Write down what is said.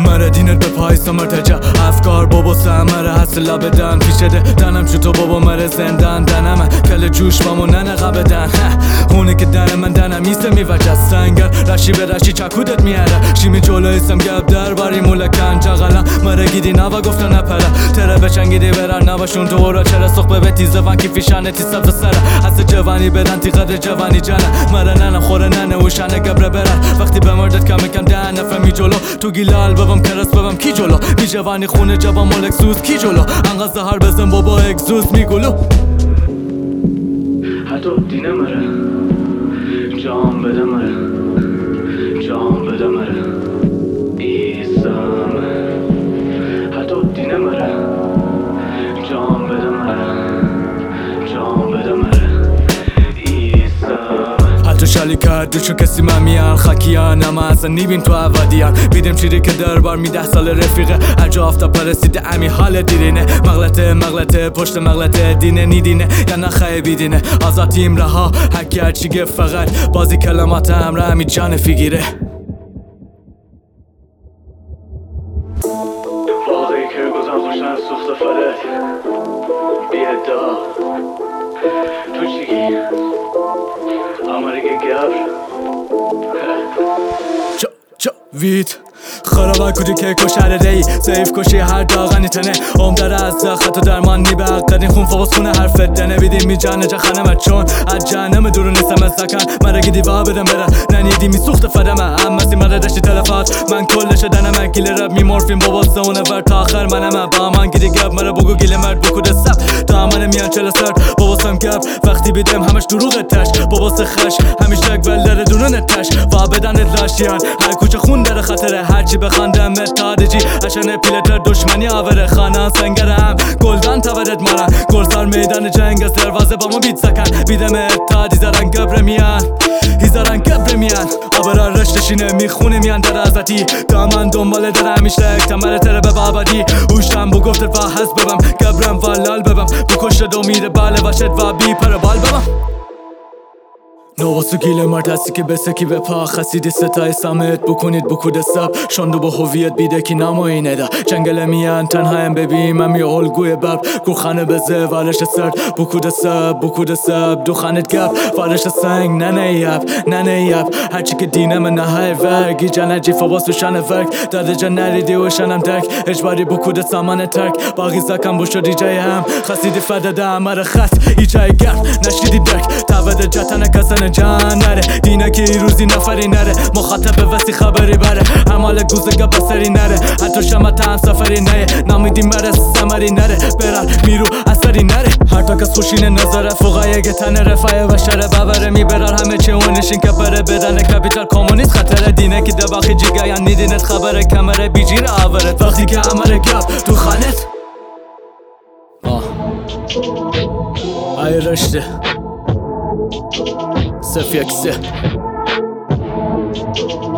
مره دینت به پایستا مرتجا افکار بابا سمره هست لبدن پیچده دنم چو تو بابا مره زندن دنم کل جوش بامو ننقه بدن اونه که دن من دنم ایسته میوجه سنگر رشی به رشی چکودت میاره شیمی جلویستم گب در باری مولکن چغلا مره گیدی نوا گفتن نپره تره بچنگیدی برر نواشون تو را چرا سخ به تیزه ون کی فیشانه تی سبز سره هست جوانی بدن تی قدر جوانی جنه مره ننم خوره ننه وشنه گبره برر وقتی بمردت کم کم ده نفهمی جلو تو گیلال ببم کرس ببم کی جلو می جوانی خونه جوان مالک سوز کی جلو انقدر زهر بزن بابا اگزوز میگلو حتی دینه مره جام بده مره جام بده مره ایسامه حتی دینه مره جام بده مره جام بده مره ایسامه حتی شالی کرد دوشو کسی من میان خکیان اما اصلا نیبین تو عوادیان بیدیم چیری که دربار می 10 سال رفیقه هر جا آفتا پرسیده امی حال دیرینه مغلطه پشت مغلطه دینه نیدینه یا نخه بیدینه آزادیم رها حکی هرچی گفت فقط بازی کلمات همره همی جان فیگیره واقعی که گذن خوشن سوخت فلت بیادا تو چیگی امریکه گبر ویت خرابه کودی که کشره دی سیف کشی هر داغنی تنه اوم در از خطا درمان نی به قدین خون فوز خونه حرف دنه بیدیم می جانه جا خنمه چون از جانم دورو نیستم از سکن مره گیدی و بدم بره ننیدی می سوخت فدمه هم مسی مره دشتی تلفات من کلش دنمه گیل رب می مورفیم بابا زونه ور تا آخر منمه با من گیدی گب مره بگو گیل مرد بکوده سب تا همانه میان چل سرد بابا سم گب وقتی بیدم همش دروغ تش بابا سخش همیش لگ ولدر دونون تش و بدن لاشیان هر کوچه خون در خطره هرچی بخندم متادجی عشان پیلتر دشمنی آوره خانه سنگرم گلدان تورد مارن گلزار میدان جنگ از دروازه با ما بیت سکن بیدم اتادی زارن گبره میان هیزارن گبره میان آبرا رشتشینه میخونه میان در ازتی دامن دنباله در همیش لک تمره تره به بابدی اوشتم بو گفتر و حز ببم گبرم و لال ببم بو کشت و میره باله وشد و بی پر بال ببم نواسو گیل مرد هستی که بسکی به پا خسیدی ستای سمت بکنید بکود سب شاندو با هویت بیده کی نماینه دا جنگل میان تنهایم ببیم امی الگوی بب گوخانه بزه وارش سرد بکود سب دو خانت گب وارش سنگ ننه یب هرچی که دینم نهای ورگی جنه جیفا باس بشنه ورگ داده جن نریدی و شنم درک اجباری بکود سامان ترک باقی زکم بوشو دیجای هم خسیدی فدده امر خس ایچای گرد نشیدی درک تابده جتنه کسن جان نره دینه که ای روزی نفری نره مخاطب وسی خبری بره همال گوزگا بسری نره حتی شمت هم سفری نره نامیدیم بره سمری نره برر میرو اثری نره هر تا کس خوشینه نظره فوقای گتنه رفایه و شره ببره میبرر همه چه اونشین که بره بدن کپیتال کمونیست خطره دینه که دباخی جیگایا نیدینت خبره کمره بیجیر آورد وقتی که امره گب تو خانت ای رشته صف 1-3